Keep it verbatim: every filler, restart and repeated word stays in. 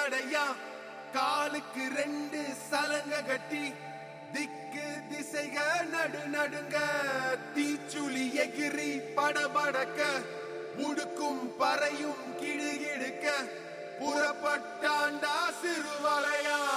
தடையா காலுக்கு ரெண்டு சலங்க கட்டி திக்கு திசைக நடு நடுங்க தீச்சுளி எகிரி படபடக்க முடுக்கும் பறையும் கிடுகிடுக்க புறப்பட்டாண்டா சிறுவலையா